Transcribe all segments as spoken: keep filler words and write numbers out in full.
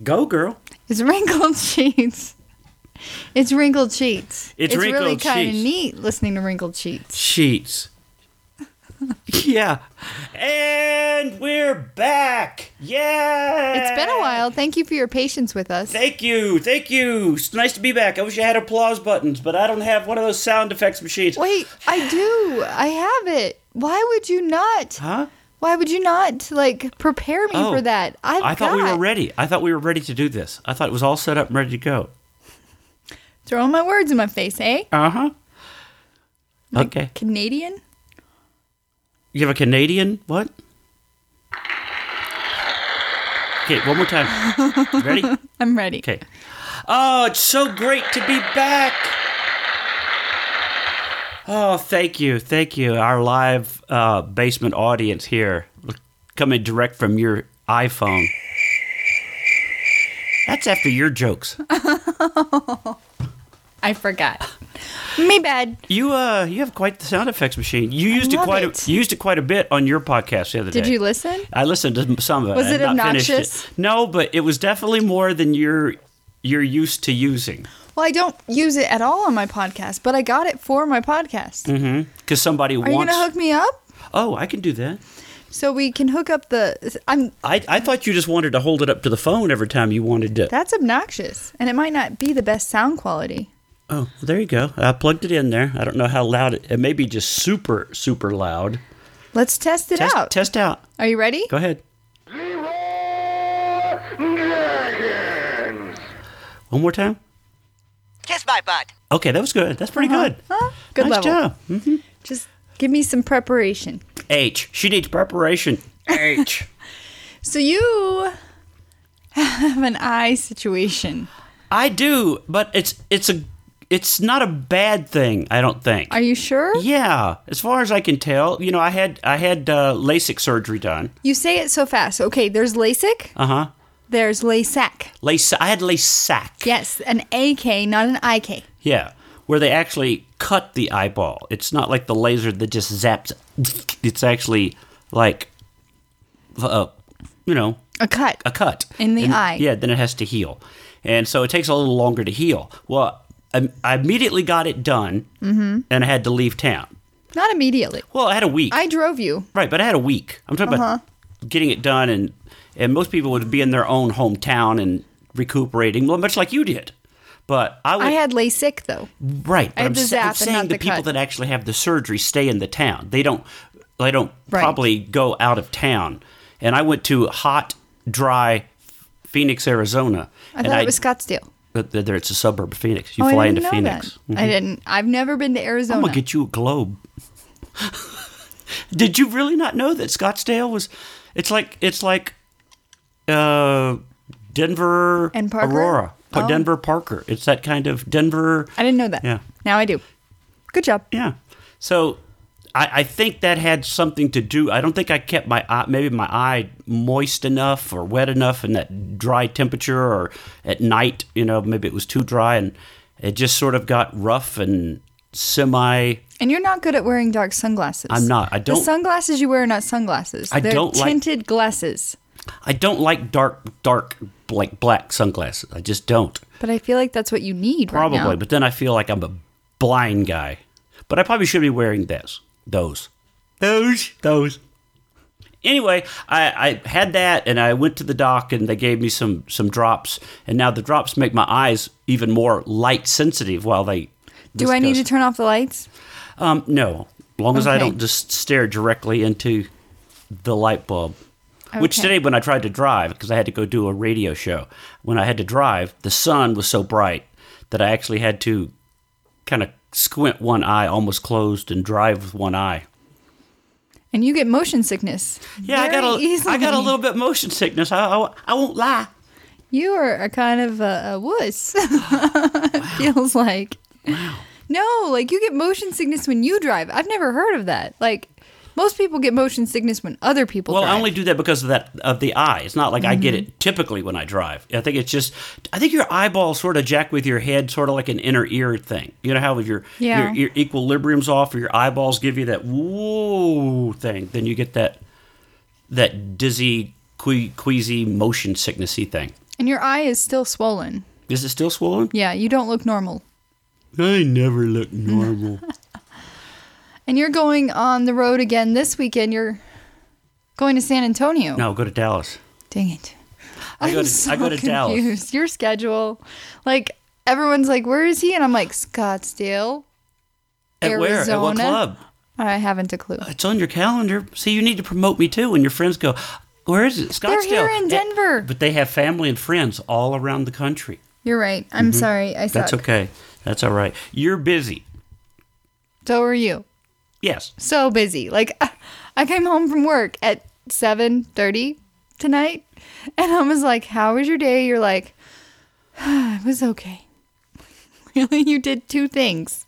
Go, girl. It's wrinkled sheets. It's wrinkled sheets. It's, it's wrinkled really kind of sheets. neat listening to wrinkled sheets. Sheets. Yeah. And we're back. Yeah. It's been a while. Thank you for your patience with us. Thank you. Thank you. It's nice to be back. I wish I had applause buttons, but I don't have one of those sound effects machines. Wait, I do. I have it. Why would you not? Huh? Why would you not, like, prepare me Oh, for that? I've I thought got. we were ready. I thought we were ready to do this. I thought it was all set up and ready to go. Throwing my words in my face, eh? Uh-huh. Like Okay. Canadian? You have a Canadian what? Okay, one more time. Ready? I'm ready. Okay. Oh, it's so great to be back. Oh, thank you. Thank you. Our live uh, basement audience here coming direct from your iPhone. That's after your jokes. I forgot. Me bad. You uh, you have quite the sound effects machine. You used it love quite it. a, you used it quite a bit on your podcast the other day. Did you listen? I listened to some of it. Was I it have not finished obnoxious? it. No, but it was definitely more than you're you're used to using. Well, I don't use it at all on my podcast, but I got it for my podcast. Mm-hmm. Because somebody Are wants. you going to hook me up? Oh, I can do that. So we can hook up the... I'm. I I thought you just wanted to hold it up to the phone every time you wanted to. That's obnoxious, and it might not be the best sound quality. Oh, well, there you go. I plugged it in there. I don't know how loud it. It may be just super super loud. Let's test it Test out. test out. Are you ready? Go ahead. One more time. Kiss my butt. Okay, that was good. That's pretty good. Huh? Good nice level. job. hmm Just give me some preparation. H. She needs preparation. H. So you have an eye situation. I do, but it's it's a it's not a bad thing. I don't think. Are you sure? Yeah, as far as I can tell, you know, I had I had uh, LASIK surgery done. You say it so fast. Okay, there's LASIK. Uh huh. There's LASIK. Lace. I had LASIK. Yes, an A K, not an I K. Yeah, where they actually cut the eyeball. It's not like the laser that just zaps. It's actually like, uh, you know, A cut. a cut In the And- eye. Yeah, then it has to heal, and so it takes a little longer to heal. Well, I, I immediately got it done, mm-hmm. and I had to leave town. Not immediately. Well, I had a week. I drove you. Right, but I had a week. I'm talking Uh-huh. about getting it done, and and most people would be in their own hometown and recuperating, well, much like you did. But I would, I had LASIK though. right. But I had I'm, the sa- I'm zap and saying not the the people cut. that actually have the surgery stay in the town. They don't. They don't Right. probably go out of town. And I went to hot, dry Phoenix, Arizona. I and thought it was Scottsdale. But there, it's a suburb of Phoenix. You Oh, fly I into didn't know Phoenix. that. I didn't. I've never been to Arizona. I'm gonna get you a globe. Did you really not know that Scottsdale was? It's like it's like uh, Denver And Parker? Aurora, Pa- Oh. Denver Parker. It's that kind of Denver. I didn't know that. Yeah. Now I do. Good job. Yeah. So I, I think that had something to do. I don't think I kept my eye, maybe my eye moist enough or wet enough in that dry temperature, or at night, you know, maybe it was too dry and it just sort of got rough and semi. And you're not good at wearing dark sunglasses. I'm not. I The don't. sunglasses you wear are not sunglasses. I They're don't like- tinted glasses. I don't like dark, dark, like black sunglasses. I just don't. But I feel like that's what you need Probably, right now. but then I feel like I'm a blind guy. But I probably should be wearing this. Those. Those. Those. Anyway, I, I had that, and I went to the doc, and they gave me some, some drops. And now the drops make my eyes even more light sensitive while they... Do this I need does. to turn off the lights? Um, no. As long as I Okay. don't just stare directly into the light bulb. Which Okay. today, when I tried to drive, because I had to go do a radio show, when I had to drive, the sun was so bright that I actually had to kind of squint one eye almost closed and drive with one eye. And you get motion sickness. Yeah, I got very a, easily. I got a little bit motion sickness. I, I, I won't lie. You are a kind of a, a wuss. It feels like. Wow. No, like you get motion sickness when you drive. I've never heard of that. Like most people get motion sickness when other people Well, drive. I only do that because of that of the eye. It's not like I get Mm-hmm. it typically when I drive. I think it's just I think your eyeballs sort of jack with your head, sort of like an inner ear thing. You know how with your Yeah. your, your equilibrium's off, or your eyeballs give you that whoa thing. Then you get that that dizzy, que- queasy, motion sicknessy thing. And your eye is still swollen. Is it still swollen? Yeah, you don't look normal. I never look normal. And you're going on the road again this weekend. You're going to San Antonio. No, go to Dallas. Dang it. I go I'm to so I go to Dallas. confused. Your schedule. Like, everyone's like, where is he? And I'm like, Scottsdale, At where? At what Arizona. club? I haven't a clue. It's on your calendar. See, you need to promote me too. When your friends go, where is it? Scottsdale. They're here in Denver. Eh, But they have family and friends all around the country. You're right. I'm sorry. I suck. That's okay. That's all right. You're busy. So are you. Yes. So busy. Like, I came home from work at seven thirty tonight, and I was like, how was your day? You're like, it was okay. Really? You did two things.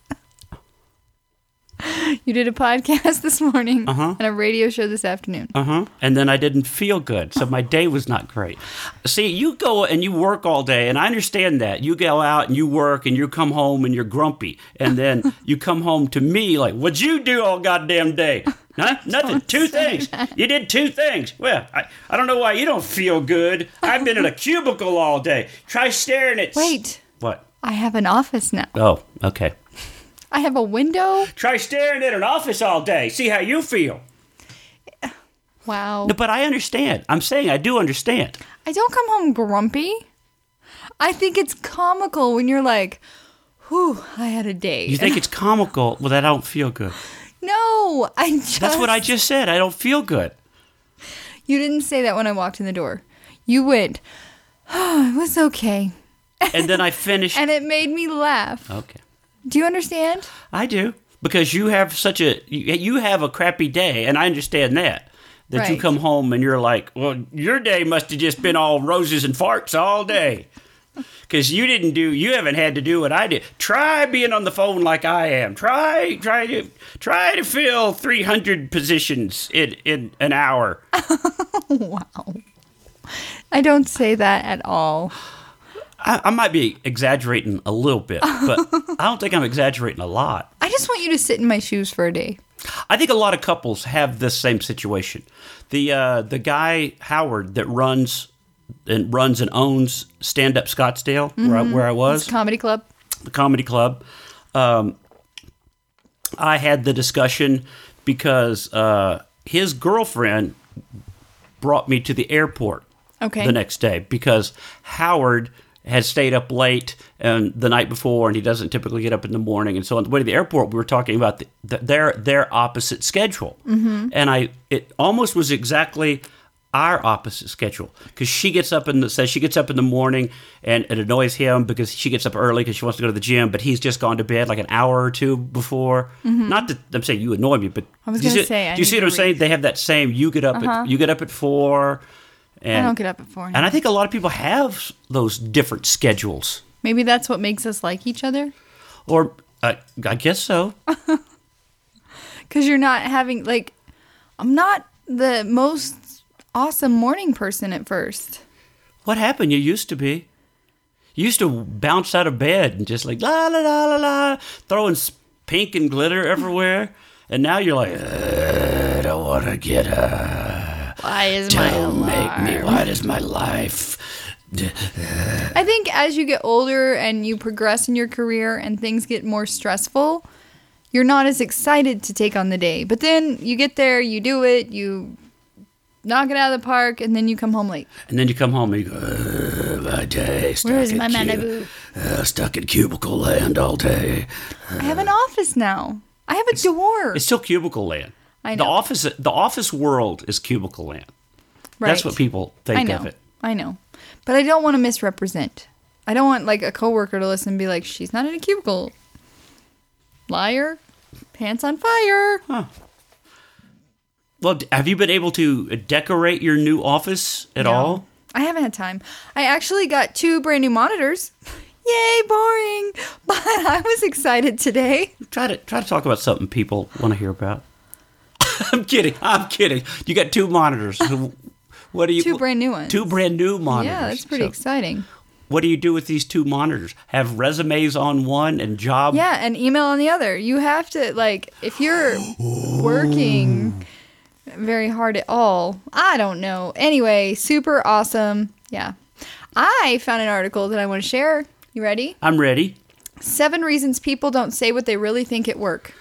You did a podcast this morning Uh-huh. and a radio show this afternoon. Uh-huh. And then I didn't feel good, so my day was not great. See, you go and you work all day, and I understand that. You go out and you work, and you come home and you're grumpy. And then you come home to me like, what'd you do all goddamn day? Huh? Nothing. Two things. You did two things. Well, I, I don't know why you don't feel good. I've been in a cubicle all day. Try staring at... Wait, What? I have an office now. Oh, okay. I have a window. Try staring at an office all day. See how you feel. Wow. No, but I understand. I'm saying I do understand. I don't come home grumpy. I think it's comical when you're like, whew, I had a day. You think it's comical? Well, that I don't feel good. No, I just... That's what I just said. I don't feel good. You didn't say that when I walked in the door. You went, oh, it was okay. And then I finished. And it made me laugh. Okay. Do you understand? I do. Because you have such a, you you have a crappy day, and I understand that. That you Right. come home and you're like, well, your day must have just been all roses and farts all day. Because you didn't do, you haven't had to do what I did. Try being on the phone like I am. Try, try to, try to fill three hundred positions in, in an hour. Wow. I don't say that at all. I, I might be exaggerating a little bit, but I don't think I'm exaggerating a lot. I just want you to sit in my shoes for a day. I think a lot of couples have this same situation. The uh, the guy Howard that runs and runs and owns Stand Up Scottsdale, where I, where I was, It's a comedy club. the comedy club. Um, I had the discussion because uh, his girlfriend brought me to the airport Okay. the next day because Howard had stayed up late and the night before, and he doesn't typically get up in the morning. And so on the way to the airport, we were talking about the, the, their their opposite schedule, mm-hmm. and I it almost was exactly our opposite schedule because she gets up and says she gets up in the morning and it annoys him because she gets up early because she wants to go to the gym, but he's just gone to bed like an hour or two before. Mm-hmm. Not that I'm saying you annoy me, but I was do you gonna see- say, I do you need see what to I'm saying? read. They have that same. You get up Uh-huh. at you get up at four. And, I don't get up at four. and I think a lot of people have those different schedules. Maybe that's what makes us like each other. Or uh, I guess so. Because you're not having, like, I'm not the most awesome morning person at first. What happened? You used to be. You used to bounce out of bed and just like la la la la la, throwing s- pink and glitter everywhere. And now you're like, "Uh, I don't want to get up. Why is my Don't make me. alarm? Why does my life? I think as you get older and you progress in your career and things get more stressful, you're not as excited to take on the day. But then you get there, you do it, you knock it out of the park, and then you come home late. And then you come home and you go, uh, my day. Stuck Where's in my cu- Malibu? Uh, stuck in cubicle land all day. I have an office now. I have a door. It's still cubicle land. I The know. office, the office world is cubicle land. Right. That's what people think I know. of it. I know. But I don't want to misrepresent. I don't want like a coworker to listen and be like, she's not in a cubicle. Liar. Pants on fire. Well, d- have you been able to decorate your new office at No. all? I haven't had time. I actually got two brand new monitors. Yay, boring. But I was excited today. Try to try to talk about something people want to hear about. I'm kidding. I'm kidding. You got two monitors. So what do you? Two brand new ones. Two brand new monitors. Yeah, that's pretty So exciting. what do you do with these two monitors? Have resumes on one and job? Yeah, and email on the other. You have to, like, if you're working very hard at all, I don't know. Anyway, super awesome. Yeah, I found an article that I want to share. You ready? I'm ready. Seven reasons people don't say what they really think at work.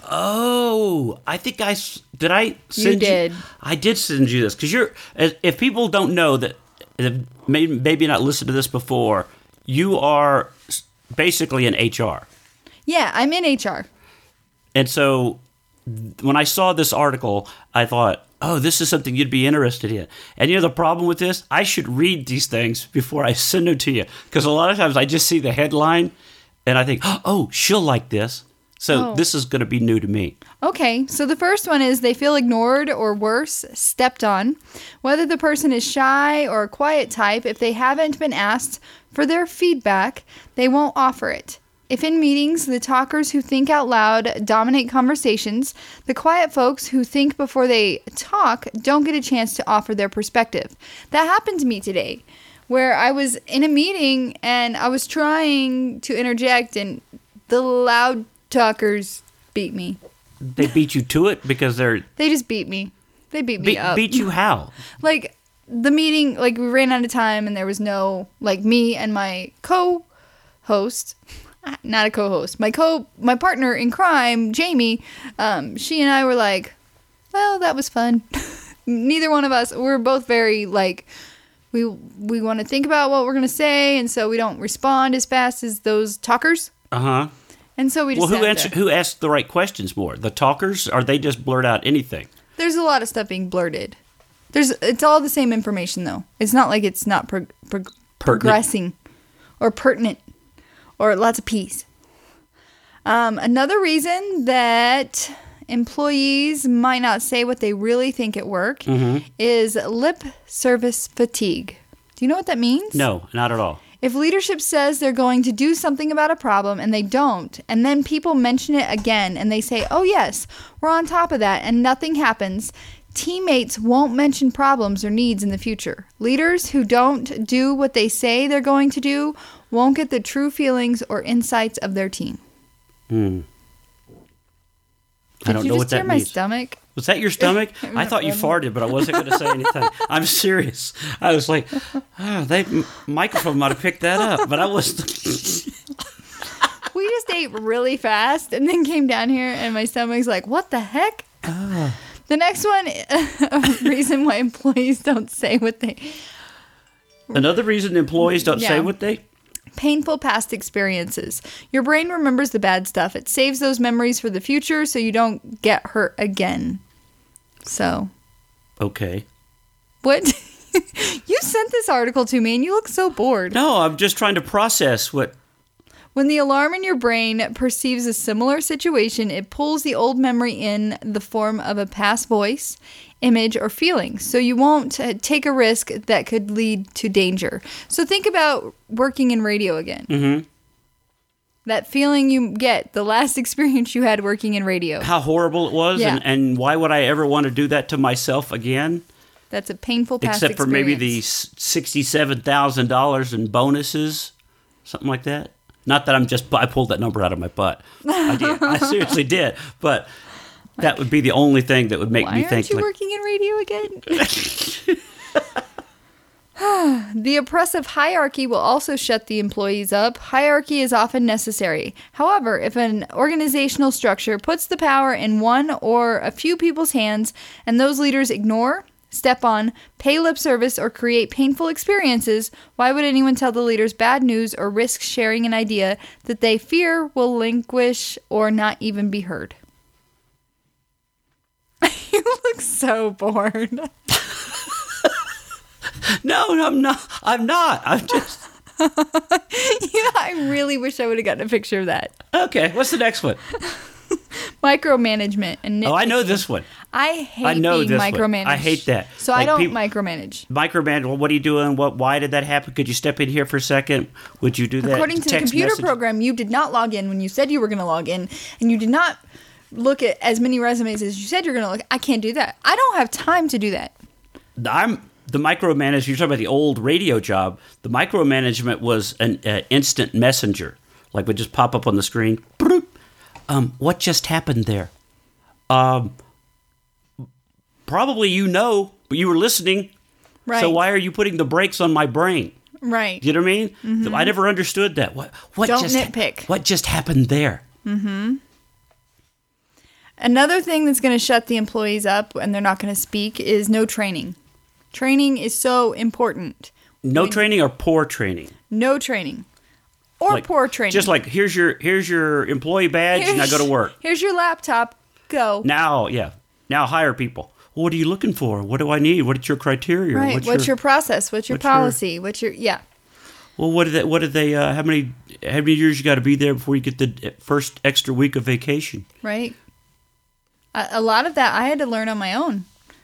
Oh, I think I s- did. I send did. I did send you this because you're. If people don't know that, maybe maybe not listened to this before, you are basically in H R. Yeah, I'm in H R. And so when I saw this article, I thought, oh, this is something you'd be interested in. And you know the problem with this? I should read these things before I send them to you. Because a lot of times I just see the headline and I think, oh, she'll like this. So Oh. this is going to be new to me. Okay, so the first one is they feel ignored or worse, stepped on. Whether the person is shy or a quiet type, if they haven't been asked for their feedback, they won't offer it. If in meetings, the talkers who think out loud dominate conversations, the quiet folks who think before they talk don't get a chance to offer their perspective. That happened to me today, where I was in a meeting and I was trying to interject and the loud talkers beat me. They beat you to it because they're... They just beat me. They beat me Be- up. beat you how? Like, the meeting, like, we ran out of time and there was no, like, me and my co-host... Not a co-host. My co, my partner in crime, Jamie. Um, she and I were like, "Well, that was fun." Neither one of us. We're both very like, we we want to think about what we're gonna say, and so we don't respond as fast as those talkers. Uh-huh. And so we just. Well, who sat answer, there. who asked the right questions more? The talkers, or they just blurt out anything? There's a lot of stuff being blurted. There's. It's all the same information though. It's not like it's not pro- pro- progressing, or pertinent. Or lots of peas. Um, another reason that employees might not say what they really think at work Mm-hmm. is lip service fatigue. Do you know what that means? No, not at all. If leadership says they're going to do something about a problem and they don't, and then people mention it again and they say, oh yes, we're on top of that, and nothing happens, teammates won't mention problems or needs in the future. Leaders who don't do what they say they're going to do won't get the true feelings or insights of their team. Hmm. Did I don't you know just what that hear my means. stomach? Was that your stomach? I thought you Um, farted, but I wasn't going to say anything. I'm serious. I was like, oh, they m- microphone might have picked that up, but I wasn't. We just ate really fast and then came down here and my stomach's like, what the heck? Ah. The next one, a reason why employees don't say what they... Another reason employees don't say Yeah. what they... Painful past experiences. Your brain remembers the bad stuff. It saves those memories for the future so you don't get hurt again. So, Okay. what? You sent this article to me and you look so bored. No, I'm just trying to process what... When the alarm in your brain perceives a similar situation, it pulls the old memory in the form of a past voice, image, or feeling. So you won't uh, take a risk that could lead to danger. So think about working in radio again. Mm-hmm. That feeling you get, the last experience you had working in radio. How horrible it was, Yeah. and, and why would I ever want to do that to myself again? That's a painful past Except for experience. maybe the sixty-seven thousand dollars in bonuses, something like that. Not that I'm just, I pulled that number out of my butt. I did. I seriously did. But that would be the only thing that would make Why me aren't think you like, working in radio again? The oppressive hierarchy will also shut the employees up. Hierarchy is often necessary. However, if an organizational structure puts the power in one or a few people's hands and those leaders ignore, step on, pay lip service, or create painful experiences, why would anyone tell the leaders bad news or risk sharing an idea that they fear will languish or not even be heard? You look so bored. no, I'm not. I'm not. I'm just, Yeah, I really wish I would have gotten a picture of that. okay, what's the next one? Micromanagement and Oh, I know nitpicking. this one. I hate I know being this one. micromanaged. I hate that. So I Like don't peop- micromanage. Micromanage, well, what are you doing? What? Why did that happen? Could you step in here for a second? Would you do that? According to the Text computer message? program, you did not log in when you said you were going to log in, and you did not look at as many resumes as you said you're going to look. I can't do that. I don't have time to do that. I'm the micromanage. You're talking about the old radio job. The micromanagement was an uh, instant messenger, like would just pop up on the screen. Bloop. Um, what just happened there? Um, probably you know, but you were listening. Right. So why are you putting the brakes on my brain? Right. You know what I mean? Mm-hmm. I never understood that. What? What Don't just nitpick. What just happened there? Mm-hmm. Another thing that's going to shut the employees up and they're not going to speak is no training. Training is so important. No We- training or poor training? No training. Or Like, poor training. Just like here's your here's your employee badge, and now go to work. Here's your laptop. Go. Now, yeah, now hire people. What are you looking for? What do I need? What's your criteria? Right. What's, What's your, your process? What's your what's your- policy? What's your yeah? Well, what did they? What did they? Uh, how many? How many years you got to be there before you get the first extra week of vacation? Right. A, a lot of that I had to learn on my own.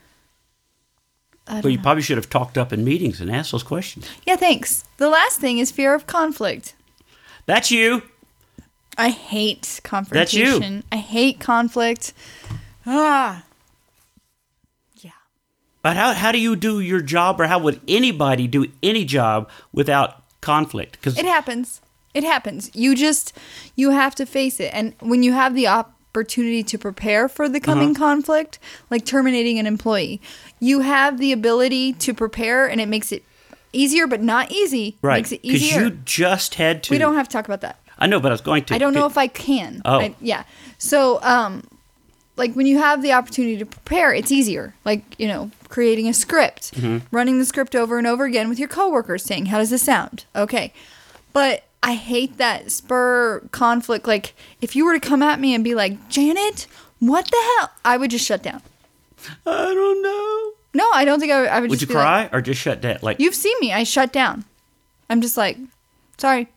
I Well, don't you know. probably should have talked up in meetings and asked those questions. Yeah, thanks. The last thing is fear of conflict. That's you. I hate you. confrontation. I hate conflict. Ah. Yeah. But how how do you do your job, or how would anybody do any job without conflict? Because It happens. It happens. You just you have to face it. And when you have the opportunity to prepare for the coming Uh-huh. conflict, like terminating an employee, you have the ability to prepare and it makes it easier but not easy. right, Makes it because easier. you just had to. we don't have to talk about that. I know, but I was going to. I don't know if I can. Oh. I, yeah. So, um, like when you have the opportunity to prepare, it's easier. Like, you know, creating a script, Mm-hmm. running the script over and over again with your coworkers saying, how does this sound? Okay. But I hate that spur conflict. Like, if you were to come at me and be like, Janet, what the hell? I would just shut down. I don't know. No, I don't think I would. I would, Would just you be cry like, or just shut down? Like you've seen me. I shut down. I'm just like, sorry.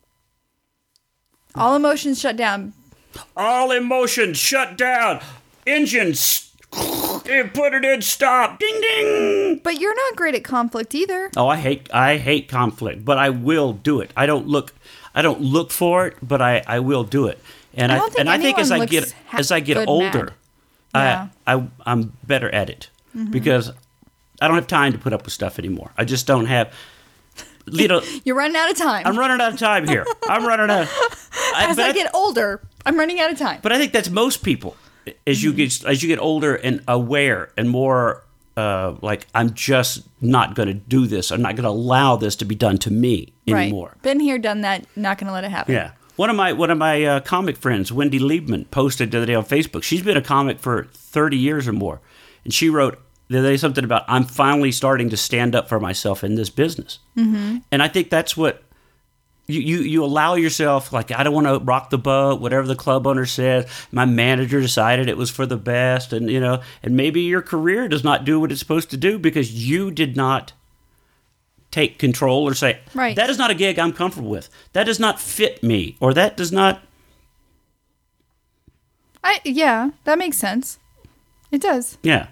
All emotions shut down. all emotions shut down. Engines. Put it in stop. Ding ding. But you're not great at conflict either. Oh, I hate I hate conflict, but I will do it. I don't look I don't look for it, but I, I will do it. And I I, don't think and I think as I anyone get looks ha- as I get good older, mad. Yeah. I, I I'm better at it because I don't have time to put up with stuff anymore. I just don't have. You know, You're running out of time. I'm running out of time here. I'm running out. I, As but I, I- get older, I'm running out of time. But I think that's most people. As you get as you get older and aware and more uh, like, I'm just not going to do this. I'm not going to allow this to be done to me anymore. Right. Been here, done that. Not going to let it happen. Yeah. One of my one of my uh, comic friends, Wendy Liebman, posted the other day on Facebook. She's been a comic for thirty years or more, and she wrote the other day something about, I'm finally starting to stand up for myself in this business. Mm-hmm. And I think that's what you, you you allow yourself. Like, I don't want to rock the boat. Whatever the club owner says, my manager decided it was for the best, and you know, and maybe your career does not do what it's supposed to do because you did not take control or say, Right. that is not a gig I'm comfortable with. That does not fit me, or that does not. I yeah, that makes sense. It does. Yeah.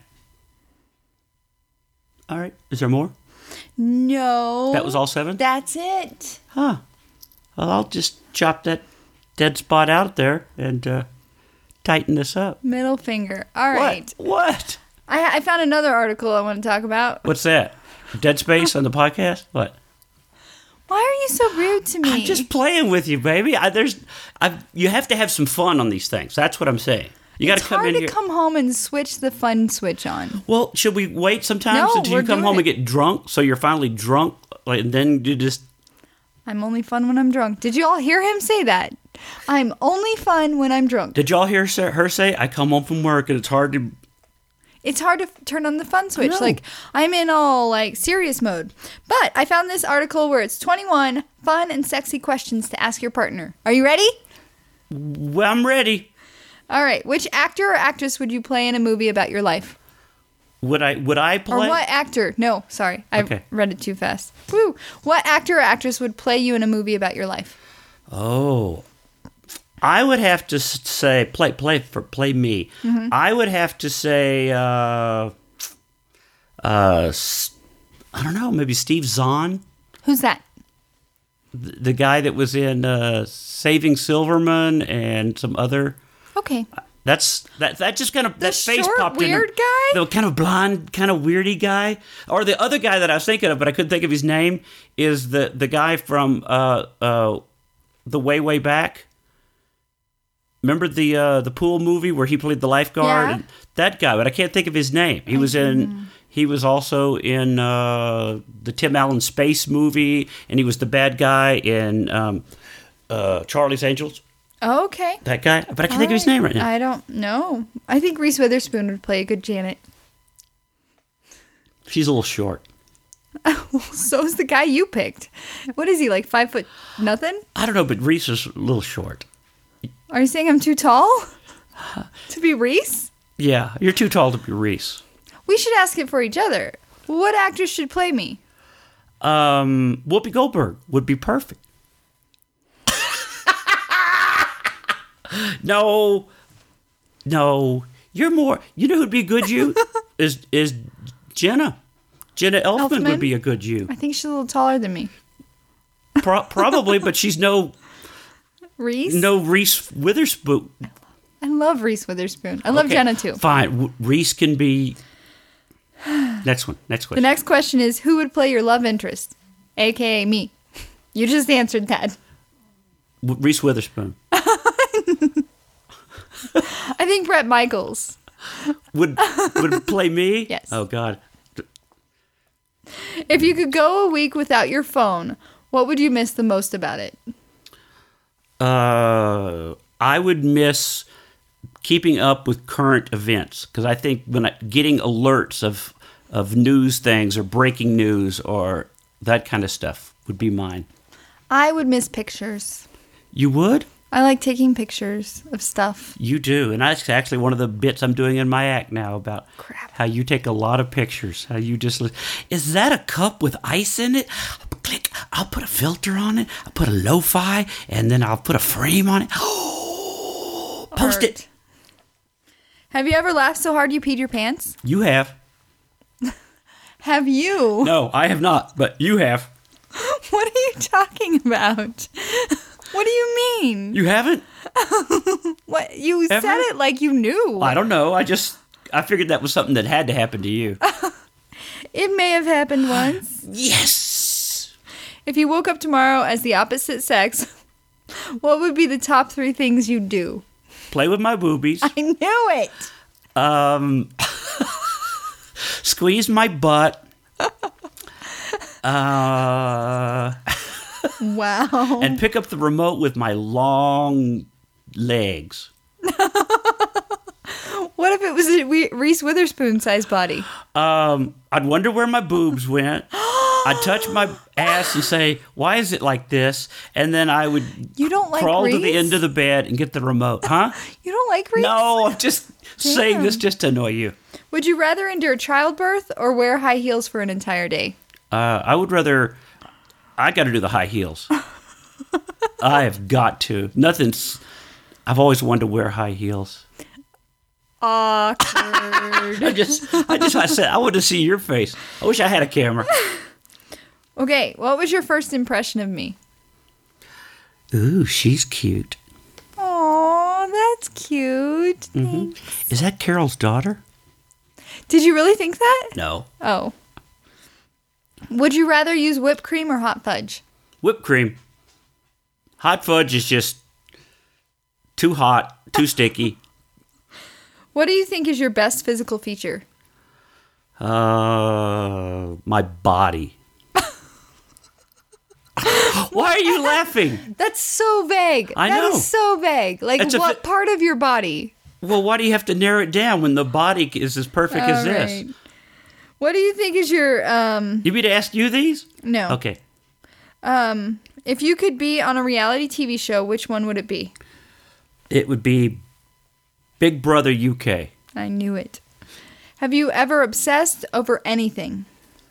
All right. Is there more? No. That was all seven? That's it. Huh. Well, I'll just chop that dead spot out there and uh, tighten this up. Middle finger. All right. What? What? I, I found another article I want to talk about. What's that? Dead space on the podcast? What? Why are you so rude to me? I'm just playing with you, baby. I, there's, I, you have to have some fun on these things. That's what I'm saying. You got it's to come hard in to here. come home and switch the fun switch on. Well, should we wait sometimes No, until we're you come doing home and it. get drunk? So you're finally drunk, like, and then you just. I'm only fun when I'm drunk. Did you all hear him say that? I'm only fun when I'm drunk. Did y'all hear her say, I come home from work and it's hard to. It's hard to f- turn on the fun switch. know. Like, I'm in all, like, serious mode. But I found this article where it's twenty-one fun and sexy questions to ask your partner. Are you ready? Well, I'm ready. All right. Which actor or actress would you play in a movie about your life? Would I would I play? Or what actor? No, sorry. I Okay. read it too fast. Woo. What actor or actress would play you in a movie about your life? Oh, I would have to s- say play play for play me. Mm-hmm. I would have to say uh, uh, s- I don't know, maybe Steve Zahn, Who's that? the, the guy that was in uh, Saving Silverman and some other. Okay. That's that. That just kind of that face short, popped weird in. guy? The kind of blonde, kind of weirdy guy, or the other guy that I was thinking of, but I couldn't think of his name. Is the the guy from uh, uh, the Way Way Back? Remember the uh, the pool movie where he played the lifeguard? Yeah. And that guy, but I can't think of his name. He was in He was also in uh, the Tim Allen Space movie, and he was the bad guy in um, uh, Charlie's Angels. Oh, okay. That guy, but I can't think of his name right now. I don't know. I think Reese Witherspoon would play a good Janet. She's a little short. So is the guy you picked. What is he, like five foot nothing? I don't know, but Reese is a little short. Are you saying I'm too tall to be Reese? Yeah, you're too tall to be Reese. We should ask it for each other. What actor should play me? Um, Whoopi Goldberg would be perfect. no, no, you're more. You know who'd be good you is is Jenna. Jenna Elfman, Elfman? would be a good you. I think she's a little taller than me. Pro- probably, but she's no Reese? no Reese Witherspoon. I love Reese Witherspoon. I love Okay, Jenna too. Fine, W- Reese can be. Next one. Next The question. next question is, who would play your love interest? A K A me. You just answered that. W- Reese Witherspoon I think Bret Michaels. would would play me. Yes. Oh God. If you could go a week without your phone, what would you miss the most about it? Uh, I would miss keeping up with current events because I think when I, getting alerts of of news things or breaking news or that kind of stuff would be mine. I would miss pictures. You would? I like taking pictures of stuff. You do, and that's actually one of the bits I'm doing in my act now about Crap. how you take a lot of pictures. How you just li- is that a cup with ice in it? Click. I'll put a filter on it. I'll put a lo-fi, and then I'll put a frame on it. Oh, post Art. it. Have you ever laughed so hard you peed your pants? You have. Have you? No, I have not, but you have. What are you talking about? What do you mean? You haven't? What you Ever? said it like you knew. I don't know. I just I figured that was something that had to happen to you. It may have happened once. Yes. If you woke up tomorrow as the opposite sex, what would be the top three things you'd do? Play with my boobies. I knew it. Um, squeeze my butt. Uh, Wow. and pick up the remote with my long legs. What if it was a Re- Reese Witherspoon sized body? Um, I'd wonder where my boobs went. I'd touch my ass and say, "Why is it like this?" And then I would You don't like crawl Reese? to the end of the bed and get the remote. Huh? You don't like Reese? No, I'm just saying this Damn. just to annoy you. Would you rather endure childbirth or wear high heels for an entire day? Uh, I would rather. I got to do the high heels. I have got to. Nothing's. I've always wanted to wear high heels. Awkward. I just, I just, I said, I want to see your face. I wish I had a camera. Okay, what was your first impression of me? Ooh, she's cute. Aw, that's cute. Mm-hmm. Is that Carol's daughter? Did you really think that? No. Oh. Would you rather use whipped cream or hot fudge? Whipped cream. Hot fudge is just too hot, too sticky. What do you think is your best physical feature? Uh, my body. Why are you laughing? That's so vague. I That know. is so vague. Like, It's a what fi- part of your body? Well, why do you have to narrow it down when the body is as perfect as All this? right. What do you think is your, um, You mean to ask you these? no. Okay. Um, if you could be on a reality T V show, which one would it be? It would be Big Brother U K. I knew it. Have you ever obsessed over anything?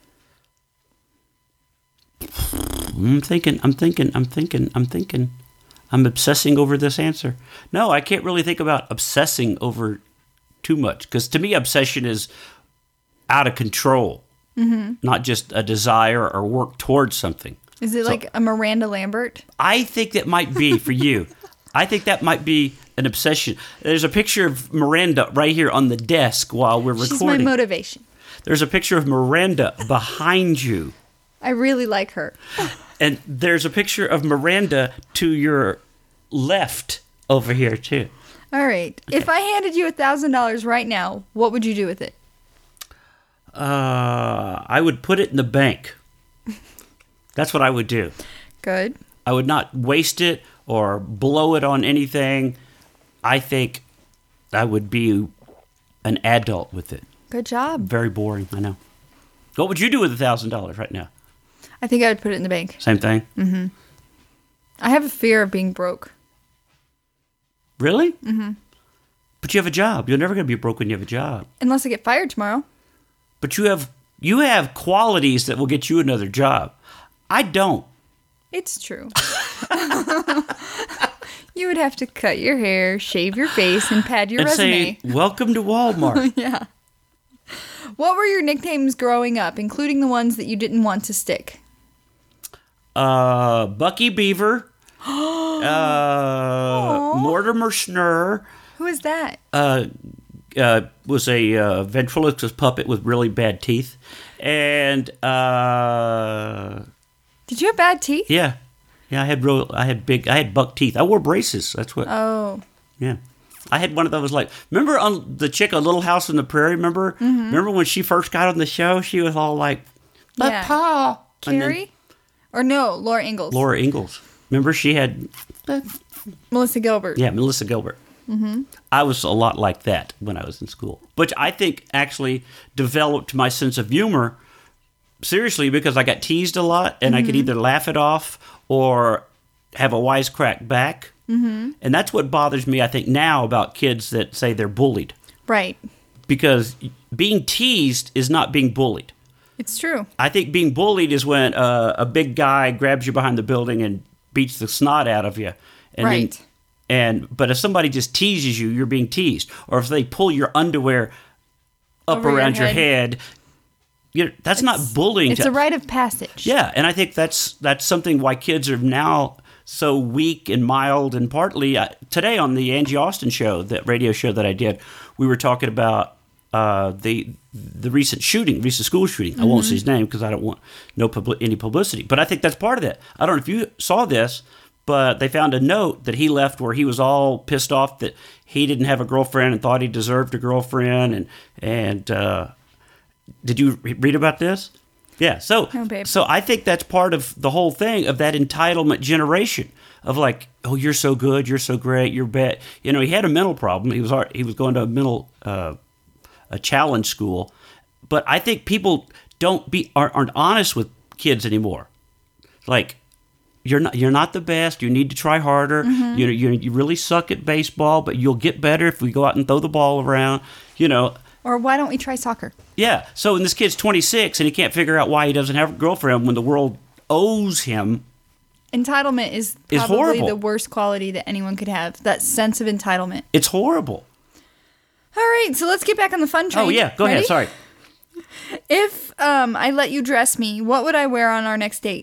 I'm thinking, I'm thinking, I'm thinking, I'm thinking. I'm obsessing over this answer. No, I can't really think about obsessing over too much. Because to me, obsession is out of control. Mm-hmm. Not just a desire or work towards something. Is it So- like a Miranda Lambert? I think that might be for you. I think that might be an obsession. There's a picture of Miranda right here on the desk while we're She's recording. my motivation. There's a picture of Miranda behind you. I really like her. And there's a picture of Miranda to your left over here, too. All right. If I handed you a thousand dollars right now, what would you do with it? Uh, I would put it in the bank. That's what I would do. Good. I would not waste it or blow it on anything. I think I would be an adult with it. Good job. Very boring, I know. What would you do with a thousand dollars right now? I think I would put it in the bank. Same thing? Mm-hmm. I have a fear of being broke. Really? Mm-hmm. But you have a job. You're never going to be broke when you have a job. Unless I get fired tomorrow. But you have you have qualities that will get you another job. I don't. It's true. You would have to cut your hair, shave your face, and pad your and resume. say, welcome to Walmart. Yeah. What were your nicknames growing up, including the ones that you didn't want to stick? Uh, Bucky Beaver. uh, Mortimer Snurr. Who is that? Uh, uh, was a uh, ventriloquist puppet with really bad teeth. And, uh... Did you have bad teeth? Yeah. Yeah, I had real, I had big, I had buck teeth. I wore braces. That's what. Oh. Yeah. I had one of those, like, remember on the chick on Little House on the Prairie, remember? Mm-hmm. Remember when she first got on the show? She was all like, yeah. Papa. Carrie? Or no, Laura Ingalls. Laura Ingalls. Remember she had. Melissa Gilbert. Yeah, Melissa Gilbert. Mm-hmm. I was a lot like that when I was in school, which I think actually developed my sense of humor seriously because I got teased a lot and mm-hmm. I could either laugh it off or have a wisecrack back. Mm-hmm. And that's what bothers me, I think, now about kids that say they're bullied. Right. Because being teased is not being bullied. It's true. I think being bullied is when uh, a big guy grabs you behind the building and beats the snot out of you. And right. Then, and but if somebody just teases you, you're being teased. Or if they pull your underwear up Over around your your head, head you're, that's it's, not bullying. It's to, a rite of passage. Yeah, and I think that's that's something why kids are now so weak and mild. And partly uh, today on the Angie Austin show, that radio show that I did, we were talking about uh, the the recent shooting, recent school shooting. Mm-hmm. I won't say his name because I don't want no publi- any publicity. But I think that's part of it. I don't know if you saw this, but they found a note that he left where he was all pissed off that he didn't have a girlfriend and thought he deserved a girlfriend. And and uh, did you re- read about this? Yeah. So oh, babe. so I think that's part of the whole thing of that entitlement generation of like, oh, you're so good, you're so great, you're bad. You know, he had a mental problem. He was he was going to a mental uh, a challenge school, but I think people don't be aren't, aren't honest with kids anymore. Like, you're not you're not the best. You need to try harder. Mm-hmm. You know, you you really suck at baseball, but you'll get better if we go out and throw the ball around. You know. Or why don't we try soccer? Yeah. So, and this kid's twenty-six, and he can't figure out why he doesn't have a girlfriend when the world owes him. Entitlement is probably is horrible. The worst quality that anyone could have. That sense of entitlement. It's horrible. All right, so let's get back on the fun train. Oh, yeah. Go Ready? ahead. Sorry. If um, I let you dress me, what would I wear on our next date?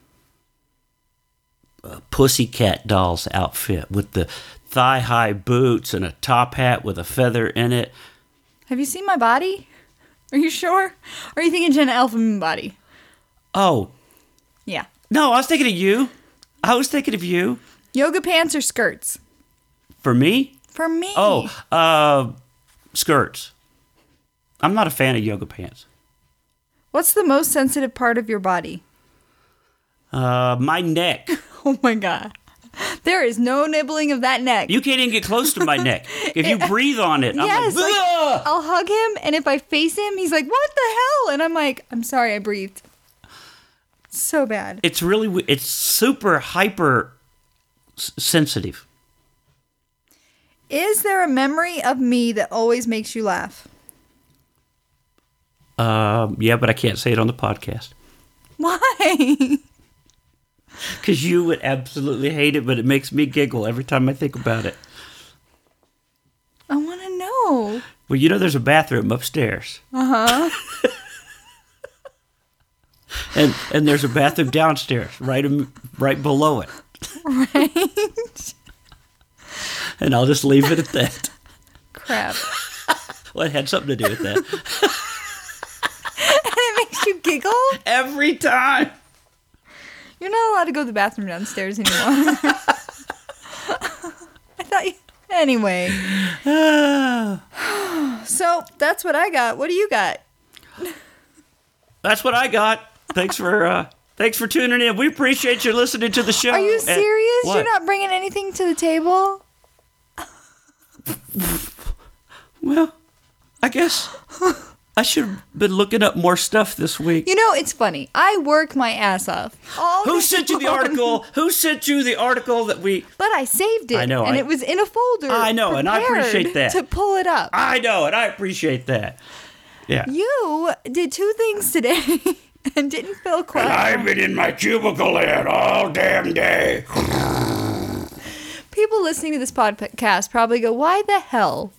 A pussycat doll's outfit with the thigh-high boots and a top hat with a feather in it. Have you seen my body? Are you sure? Or are you thinking Jenna Elfman body? Oh. Yeah. No, I was thinking of you. I was thinking of you. Yoga pants or skirts? For me? For me. Oh, uh, skirts. I'm not a fan of yoga pants. What's the most sensitive part of your body? Uh, my neck. Oh my God. There is no nibbling of that neck. You can't even get close to my neck. If you breathe on it, I'm yes, like, like, I'll hug him, and if I face him, he's like, what the hell? And I'm like, I'm sorry, I breathed. So bad. It's really, it's super hyper s- sensitive. Is there a memory of me that always makes you laugh? Um, yeah, but I can't say it on the podcast. Why? Because you would absolutely hate it, but it makes me giggle every time I think about it. I want to know. Well, you know there's a bathroom upstairs. Uh-huh. and and there's a bathroom downstairs, right, right below it. Right. And I'll just leave it at that. Crap. Well, it had something to do with that. And it makes you giggle? Every time. You're not allowed to go to the bathroom downstairs anymore. I thought you... Anyway. So, that's what I got. What do you got? that's what I got. Thanks for uh, thanks for tuning in. We appreciate you listening to the show. Are you And- serious? what? You're not bringing anything to the table? Well, I guess I should have been looking up more stuff this week. You know, it's funny. I work my ass off. All Who day sent you the long, article? Who sent you the article that we... But I saved it. I know, And I- it was in a folder. I know, and I prepared appreciate that. To pull it up. I know, and I appreciate that. Yeah. You did two things today and didn't feel quite. I've been in my cubicle here all damn day. People listening to this podcast probably go, why the hell?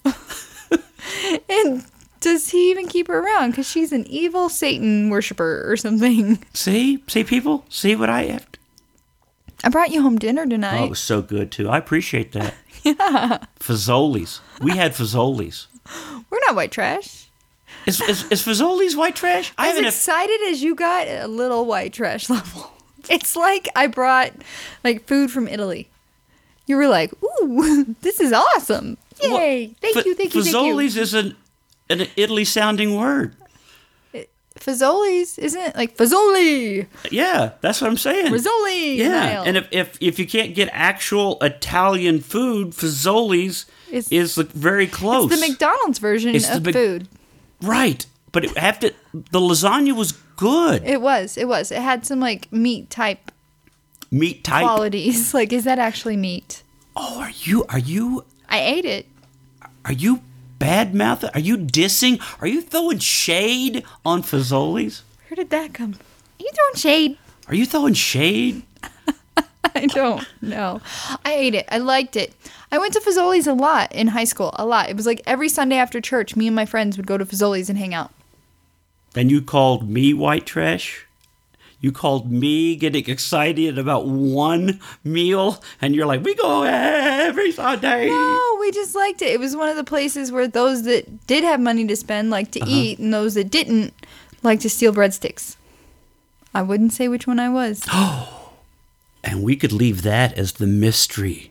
And does he even keep her around? Because she's an evil Satan worshiper or something. See? See, people? See what I have? I brought you home dinner Oh, it tonight. was so good, too. I appreciate that. Yeah. Fazoli's. We had Fazoli's. We're not white trash. Is, is, is Fazoli's white trash? I As haven't... excited as you got, a little white trash level. It's like I brought like food from Italy. You were like, ooh, this is awesome. Yay. Well, thank F- you, thank you, thank you. Fazoli's is an, an Italy-sounding word. Fazoli's, isn't it? Like Fazoli. Yeah, that's what I'm saying. Rizzoli. Yeah, Niall. and if, if if you can't get actual Italian food, Fazoli's It's- is like very close. It's the McDonald's version It's the of Mc- food. Right, but it have to. The lasagna was good. It was. It was. It had some like meat type Meat type. qualities. Like, is that actually meat? Oh, are you are you I ate it. are you bad mouthing? Are you dissing? Are you throwing shade on Fazoli's? Where did that come? Are you throwing shade? Are you throwing shade? I don't know. I ate it. I liked it. I went to Fazoli's a lot in high school. A lot. It was like every Sunday after church, me and my friends would go to Fazoli's and hang out. And you called me white trash? You called me getting excited about one meal, and you're like, we go every Sunday. No, we just liked it. It was one of the places where those that did have money to spend liked to Uh-huh. eat, and those that didn't liked to steal breadsticks. I wouldn't say which one I was. And we could leave that as the mystery.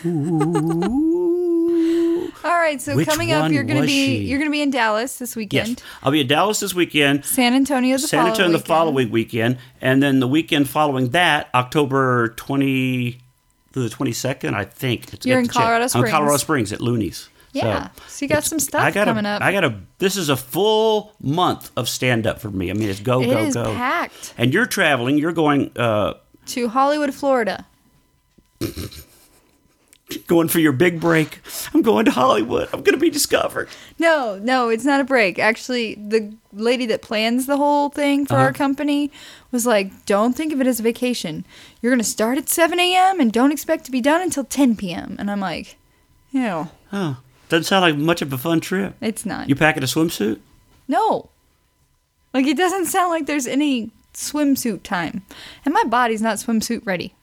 All right, so Which coming up, one you're gonna was be she? you're gonna be in Dallas this weekend. Yes, I'll be in Dallas this weekend. San Antonio the San following Antonio the weekend. following weekend, and then the weekend following that, October twentieth through the twenty-second, I think. It's, You're I have in to check. Colorado I'm in Springs. Colorado Springs at Looney's. Yeah, so you got some stuff I got coming a, up. I got a. This is a full month of stand up for me. I mean, it's go It go is go. packed. And you're traveling. You're going. Uh, To Hollywood, Florida. going for your big break. I'm going to Hollywood. I'm going to be discovered. No, no, it's not a break. Actually, the lady that plans the whole thing for Uh-huh. our company was like, don't think of it as a vacation. You're going to start at seven a.m. and don't expect to be done until ten p.m. And I'm like, ew, Oh, doesn't sound like much of a fun trip. it's not. You packing a swimsuit? No. Like, it doesn't sound like there's any swimsuit time. And my body's not swimsuit ready.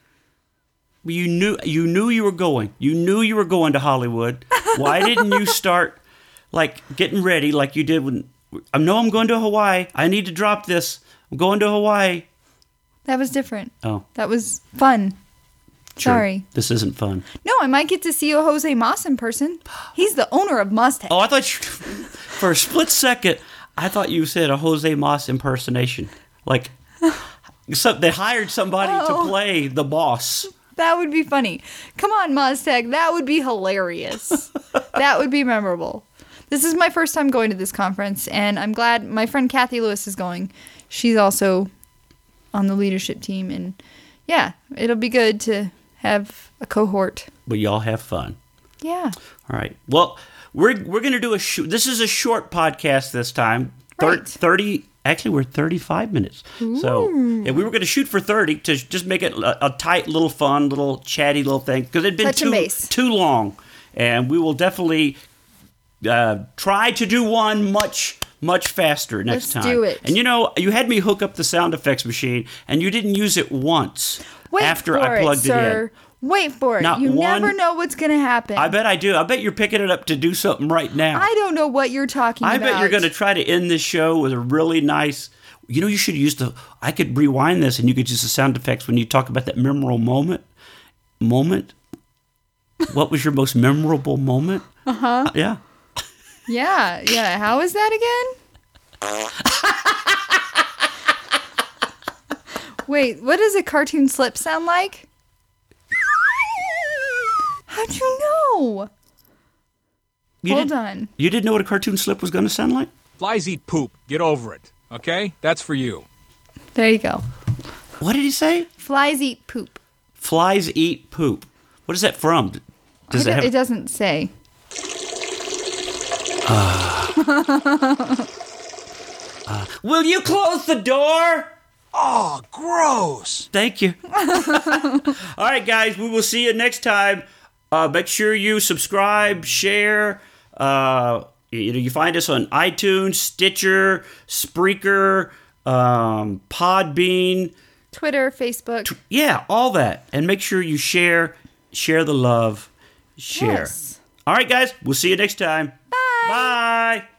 Well, You knew you knew you were going. You knew you were going to Hollywood. Why didn't you start like getting ready like you did when I know I'm going to Hawaii. I need to drop this. I'm going to Hawaii. That was different. Oh, That was fun. sure. Sorry. This isn't fun. No, I might get to see a Jose Moss in person. He's the owner of Mustang. Oh, I thought you, for a split second, I thought you said a Jose Moss impersonation. Like so they hired somebody Oh. to play the boss. That would be funny. Come on, Mustang. That would be hilarious. That would be memorable. This is my first time going to this conference, and I'm glad my friend Kathy Lewis is going. She's also on the leadership team, and yeah, it'll be good to have a cohort. But y'all have fun. Yeah. All right. Well, we're we're gonna do a sh- this is a short podcast this time. Thir- Right. Thirty. Actually, we're thirty-five minutes. So, and we were going to shoot for thirty to just make it a, a tight, little fun, little chatty, little thing because it'd been Touch and too base. too long, and we will definitely uh, try to do one much much faster next Let's time. do it. And you know, you had me hook up the sound effects machine, and you didn't use it once Wait after for I plugged it, sir. it in. Wait for it. Not you one- never know what's going to happen. I bet I do. I bet you're picking it up to do something right now. I don't know what you're talking I about. bet you're going to try to end this show with a really nice. You know, you should use the. I could rewind this, and you could use the sound effects when you talk about that memorable moment. Moment. What was your most memorable moment? Uh-huh. Uh, yeah. Yeah, yeah. How is that again? Wait, what does a cartoon slip sound like? How'd you know? You Hold didn't- on. You didn't know what a cartoon slip was going to sound like? Flies eat poop. Get over it. Okay? That's for you. There you go. What did he say? Flies eat poop. Flies eat poop. What is that from? Does I it d- have? It doesn't say. uh, will you close the door? Oh, gross. Thank you. All right, guys. We will see you next time. Uh, make sure you subscribe, share. Uh, you know, you find us on iTunes, Stitcher, Spreaker, um, Podbean. Twitter, Facebook. Yeah, all that. And make sure you share, share the love, share. Yes. All right, guys. We'll see you next time. Bye. Bye.